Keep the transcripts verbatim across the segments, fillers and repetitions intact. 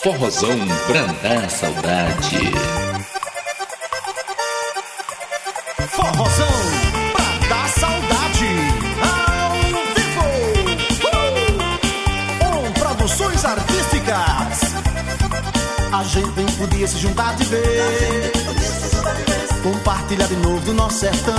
Forrozão pra dar saudade. Forrozão pra dar saudade. Ao vivo. Uh! Com produções artísticas. A gente bem podia se juntar de vez. Compartilhar de novo do nosso sertão.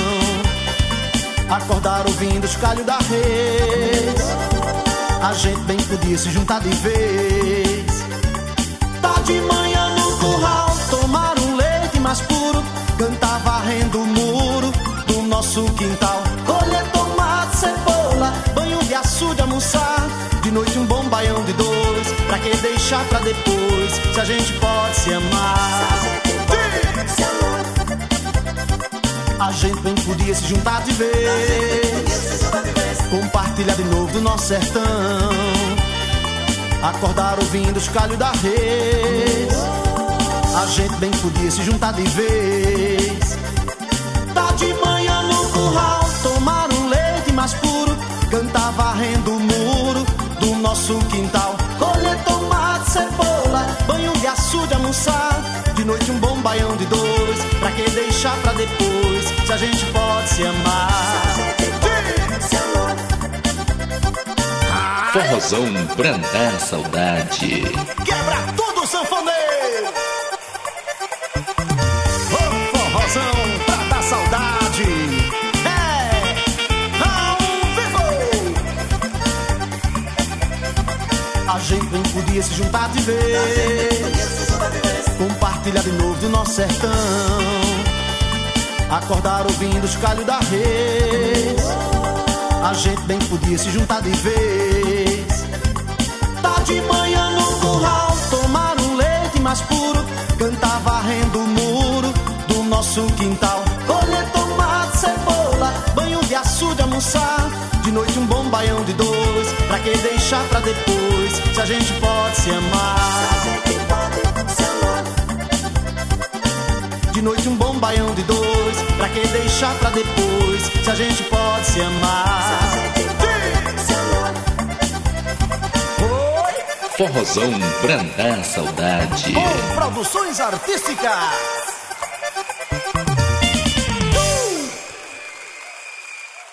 Acordar ouvindo os calhos da reis. A gente bem podia se juntar de vez. Tá de manhã no curral, tomar um leite mais puro. Cantar varrendo o muro do nosso quintal. Colher tomate, cebola, banho de açude, almoçar. De noite um bom baião de dois. Pra que deixar pra depois, se a gente pode se amar. A gente bem podia se juntar de vez. Compartilhar de novo do nosso sertão. Acordar ouvindo os calhos da reis. A gente bem podia se juntar de vez. Tá de manhã no curral, tomar um leite mais puro. Cantar varrendo o muro do nosso quintal. Colher tomate, cebola, banho de açude, almoçar. De noite um bom baião de dois. Pra que deixar pra depois, se a gente pode se amar. Forrozão pra dar saudade. Quebra tudo, sanfoneiro! Oh, forrozão pra dar saudade. É, ao vivo! A gente bem podia se juntar de vez. Compartilhar de novo do nosso sertão. Acordar ouvindo os calhos da reis. A gente bem podia se juntar de vez. Tá de manhã no curral, tomar um leite mais puro. Cantar varrendo o muro do nosso quintal. Colher tomate, cebola, banho de açude, almoçar. De noite um bom baião de dois. Pra que deixar pra depois, se a gente pode se amar. De noite um bom baião de dois. Pra que deixar pra depois, se a gente pode se amar. Forrozão pra dar saudade. Com produções artísticas.